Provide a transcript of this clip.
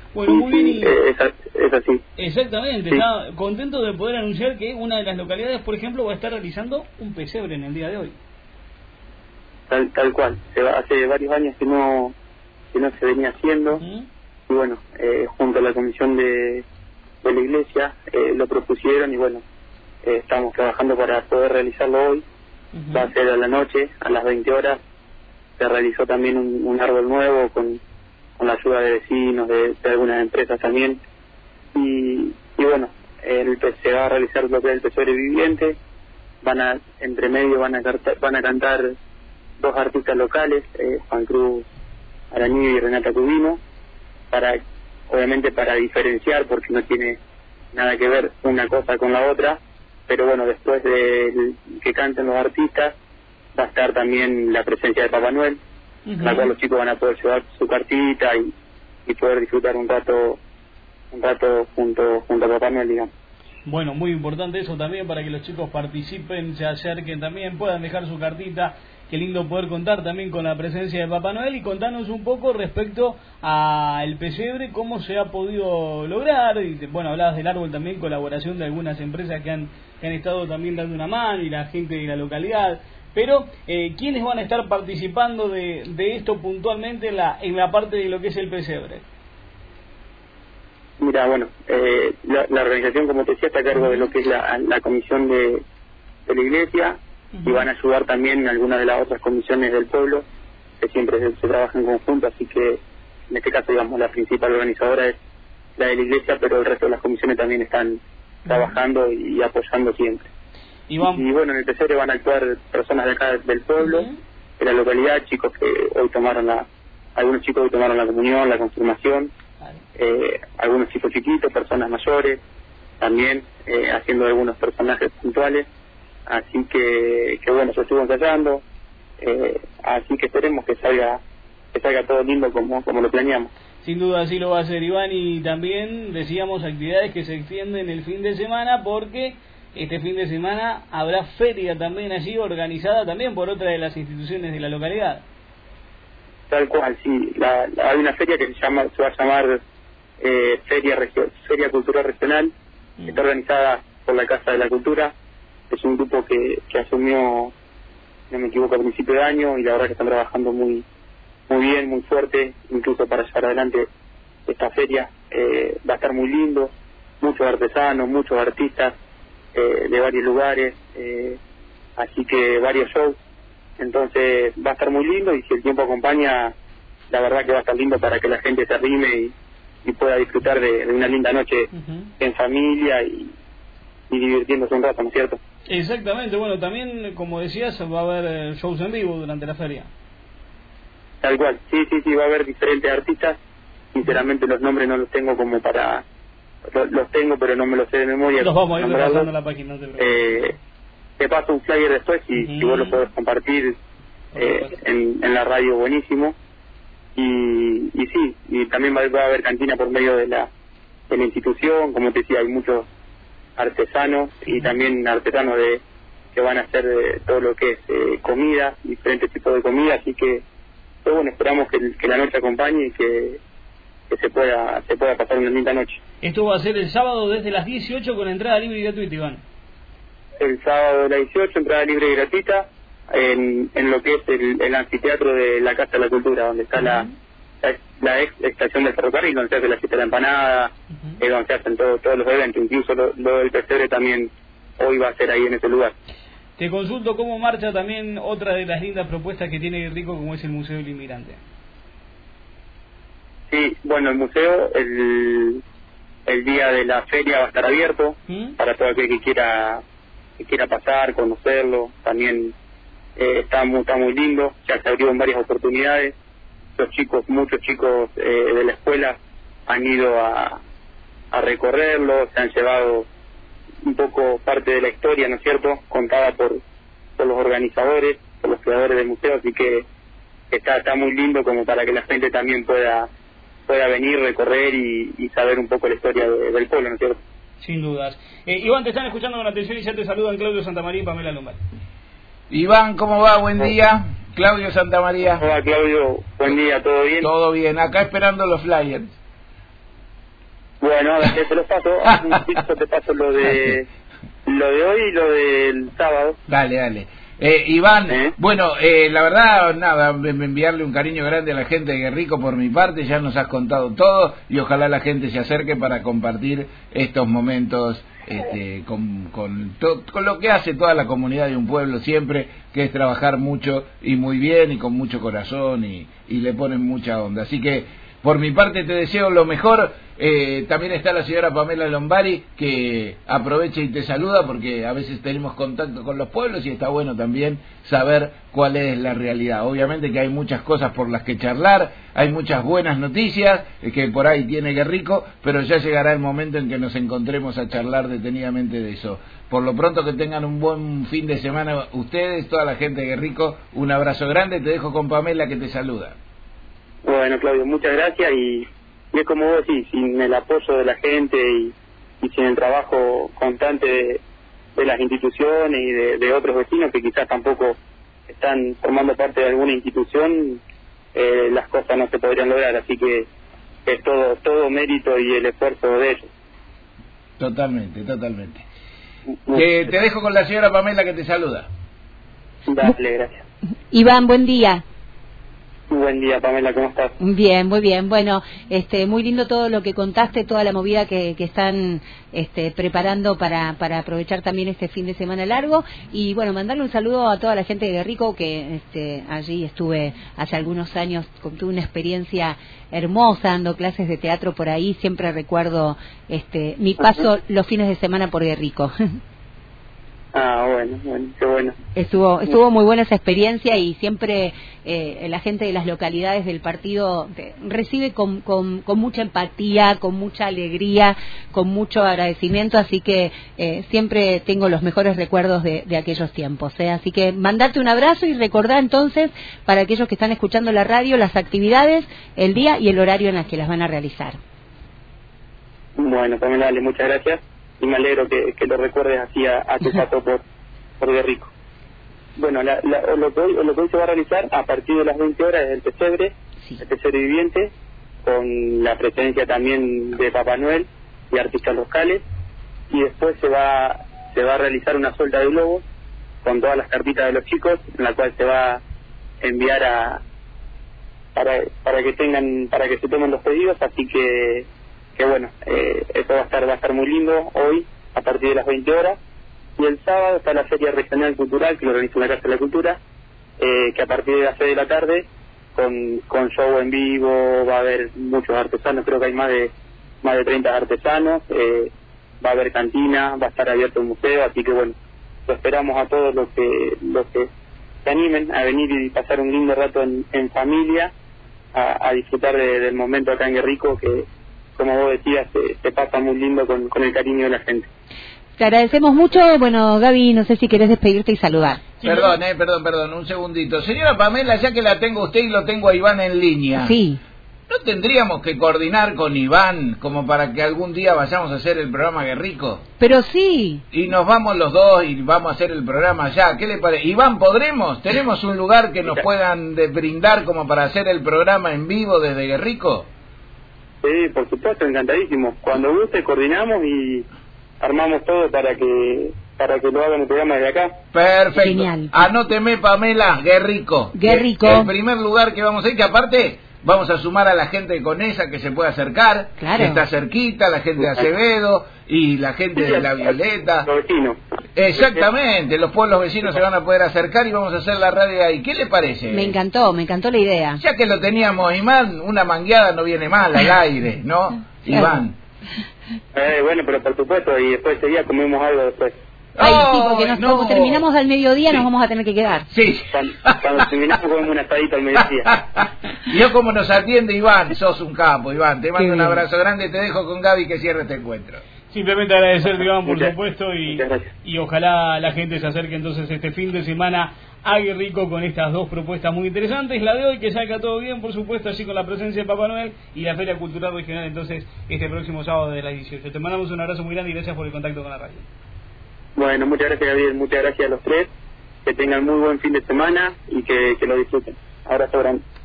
Bueno, muy bien. Y es así. Exactamente, Sí. está contento de poder anunciar que una de las localidades, por ejemplo, va a estar realizando un pesebre en el día de hoy. Tal cual. Hace varios años que no se venía haciendo. Y bueno, junto a la comisión de la iglesia lo propusieron y bueno, estamos trabajando para poder realizarlo hoy. Va a ser a la noche, a las 20 horas. Se realizó también un árbol nuevo con la ayuda de vecinos, de algunas empresas también. Y bueno, se va a realizar lo que es el pesebre viviente. Entre medio van a cantar dos artistas locales, Juan Cruz Arañí y Renata Cubino, obviamente para diferenciar, porque no tiene nada que ver una cosa con la otra, pero bueno, después de que canten los artistas, va a estar también la presencia de Papá Noel, en la cual los chicos van a poder llevar su cartita y poder disfrutar un rato junto a Papá Noel, digamos. Bueno, muy importante eso también para que los chicos participen, se acerquen también, puedan dejar su cartita. Qué lindo poder contar también con la presencia de Papá Noel y contarnos un poco respecto al pesebre, cómo se ha podido lograr. Y, bueno, hablabas del árbol también, colaboración de algunas empresas que han estado también dando una mano y la gente de la localidad. Pero, ¿quiénes van a estar participando de esto puntualmente en la parte de lo que es el pesebre? Mira, bueno, la organización, como te decía, está a cargo de lo que es la comisión de la iglesia, y van a ayudar también algunas de las otras comisiones del pueblo, que siempre se trabaja en conjunto, así que en este caso, digamos, la principal organizadora es la de la iglesia, pero el resto de las comisiones también están trabajando y apoyando siempre. Y bueno, en el pesebre van a actuar personas de acá del pueblo, de la localidad, chicos que hoy algunos chicos hoy tomaron la comunión, la confirmación, algunos chicos chiquitos, personas mayores, también haciendo algunos personajes puntuales, así que bueno, se estuvo ensayando, así que esperemos que salga todo lindo como lo planeamos. Sin duda así lo va a hacer, Iván, y también decíamos actividades que se extienden el fin de semana, porque este fin de semana habrá feria también allí, organizada también por otra de las instituciones de la localidad. Tal cual, sí, hay una feria que se va a llamar Feria Cultural Regional, que está organizada por la Casa de la Cultura. Es un grupo que asumió, no me equivoco, a principio de año, y la verdad que están trabajando muy bien, muy fuerte, incluso para llevar adelante esta feria. Va a estar muy lindo, muchos artesanos, muchos artistas de varios lugares, así que varios shows. Entonces va a estar muy lindo, y si el tiempo acompaña, la verdad que va a estar lindo para que la gente se arrime y pueda disfrutar de una linda noche en familia y divirtiéndose un rato, ¿no es cierto? Exactamente, bueno, también, como decías, va a haber shows en vivo durante la feria. Tal cual, sí, va a haber diferentes artistas. Sinceramente los nombres no los tengo como para... Los tengo, pero no me los sé de memoria. Los vamos a ir repasando la página, no te preocupes. Te paso un flyer después y si vos lo podés compartir en la radio, buenísimo. Y sí, y también va a haber cantina por medio de la institución. Como te decía, hay muchos artesanos y también artesanos que van a hacer todo lo que es comida, diferentes tipos de comida, así que bueno, esperamos que la noche acompañe y que se pueda pasar una linda noche. Esto va a ser el sábado desde las 18 con entrada libre y gratuita, Iván. El sábado de las 18, entrada libre y gratuita, en lo que es el anfiteatro de la Casa de la Cultura, donde está la ex estación del ferrocarril, donde se hace la fiesta de la empanada, donde se hacen todos los eventos, incluso lo del pesebre también hoy va a ser ahí en ese lugar. Te consulto cómo marcha también otra de las lindas propuestas que tiene Rico, como es el Museo del Inmigrante. Sí, bueno, el museo el día de la feria va a estar abierto para todo aquel que quiera pasar, conocerlo. También está muy lindo, ya se abrió en varias oportunidades. Muchos chicos de la escuela han ido a recorrerlo, se han llevado un poco parte de la historia, ¿no es cierto?, contada por los organizadores, por los creadores del museo, así que está muy lindo como para que la gente también pueda venir, recorrer y saber un poco la historia del pueblo, ¿no es cierto? Sin dudas. Iván, te están escuchando con atención y ya te saludan Claudio Santamaría y Pamela Lombard. Iván, ¿cómo va? Buen día. Claudio Santamaría. Hola, Claudio, buen día, ¿todo bien? Todo bien, acá esperando los flyers. Bueno, a ver, te lo paso. Un poquito te paso lo de hoy y lo del sábado. Dale. Iván, bueno, la verdad, nada, enviarle un cariño grande a la gente de Guerrico por mi parte, ya nos has contado todo y ojalá la gente se acerque para compartir estos momentos con lo que hace toda la comunidad de un pueblo siempre, que es trabajar mucho y muy bien y con mucho corazón y le ponen mucha onda. Así que por mi parte te deseo lo mejor. También está la señora Pamela Lombari, que aprovecha y te saluda porque a veces tenemos contacto con los pueblos y está bueno también saber cuál es la realidad. Obviamente que hay muchas cosas por las que charlar, hay muchas buenas noticias que por ahí tiene Guerrico, pero ya llegará el momento en que nos encontremos a charlar detenidamente de eso. Por lo pronto que tengan un buen fin de semana ustedes, toda la gente de Guerrico, un abrazo grande, te dejo con Pamela que te saluda. Bueno, Claudio, muchas gracias y es como vos decís, sin el apoyo de la gente y sin el trabajo constante de las instituciones y de otros vecinos que quizás tampoco están formando parte de alguna institución, las cosas no se podrían lograr, así que es todo mérito y el esfuerzo de ellos. Totalmente. Te dejo con la señora Pamela que te saluda. Dale, gracias. Iván, buen día. Buen día, Pamela, ¿cómo estás? Bien, muy bien. Bueno, muy lindo todo lo que contaste, toda la movida que están preparando para aprovechar también este fin de semana largo. Y bueno, mandarle un saludo a toda la gente de Guerrico, que allí estuve hace algunos años, tuve una experiencia hermosa dando clases de teatro por ahí. Siempre recuerdo mi paso los fines de semana por Guerrico. Ah, bueno, qué bueno. Estuvo muy buena esa experiencia y siempre la gente de las localidades del partido recibe con mucha empatía, con mucha alegría, con mucho agradecimiento, así que siempre tengo los mejores recuerdos de aquellos tiempos. Así que mandarte un abrazo y recordar entonces para aquellos que están escuchando la radio las actividades, el día y el horario en las que las van a realizar. Bueno, Pamela, dale, muchas gracias. Y me alegro que lo recuerdes así a tu paso por Guerrico. Bueno, lo que hoy se va a realizar a partir de las 20 horas es el pesebre, el pesebre viviente, con la presencia también de Papá Noel y artistas locales, y después se va a realizar una suelta de globos con todas las cartitas de los chicos, en la cual se va a enviar para que se tomen los pedidos, así que bueno, eso va a estar muy lindo hoy a partir de las 20 horas. Y el sábado está la Feria Regional Cultural que lo organiza la Casa de la Cultura, que a partir de las 6 de la tarde con show en vivo, va a haber muchos artesanos, creo que hay más de 30 artesanos, va a haber cantina, va a estar abierto el museo, así que bueno, lo esperamos a todos los que se animen a venir y pasar un lindo rato en familia, a disfrutar del momento acá en Guerrico, que como vos decías, se pasa muy lindo con el cariño de la gente. Te agradecemos mucho. Bueno, Gaby, no sé si querés despedirte y saludar. Perdón, un segundito. Señora Pamela, ya que la tengo usted y lo tengo a Iván en línea. Sí. ¿No tendríamos que coordinar con Iván como para que algún día vayamos a hacer el programa Guerrico? Pero sí. Y nos vamos los dos y vamos a hacer el programa allá. ¿Qué le parece? Iván, ¿podremos? ¿Tenemos un lugar que nos puedan brindar como para hacer el programa en vivo desde Guerrico? Sí, por supuesto, encantadísimo. Cuando guste coordinamos y armamos todo para que lo hagan el programa desde acá. Perfecto. Genial. Anóteme, Pamela, Guerrico. Guerrico. El primer lugar que vamos a ir, que aparte vamos a sumar a la gente de Conesa que se puede acercar. Claro. Que está cerquita, la gente de Acevedo y la gente de La Violeta. Los vecinos. Exactamente, los pueblos vecinos se van a poder acercar y vamos a hacer la radio ahí. ¿Qué le parece? Me encantó la idea. Ya que lo teníamos, Iván, una mangueada no viene mal al aire, ¿no? Iván. Bueno, pero por supuesto, y después ese día comemos algo después. Ay, sí, porque como terminamos al mediodía nos vamos a tener que quedar. Sí. Cuando terminamos comemos un asadito al mediodía. Yo como nos atiende Iván, sos un capo, Iván. Te mando un abrazo grande, te dejo con Gaby que cierre este encuentro. Simplemente agradecerte, Iván, por supuesto, y ojalá la gente se acerque entonces este fin de semana a Guerrico con estas dos propuestas muy interesantes. La de hoy, que salga todo bien, por supuesto, así con la presencia de Papá Noel, y la Feria Cultural Regional, entonces, este próximo sábado de las 18. Te mandamos un abrazo muy grande y gracias por el contacto con la radio. Bueno, muchas gracias, Gabriel, muchas gracias a los tres. Que tengan muy buen fin de semana y que lo disfruten. Abrazo grande.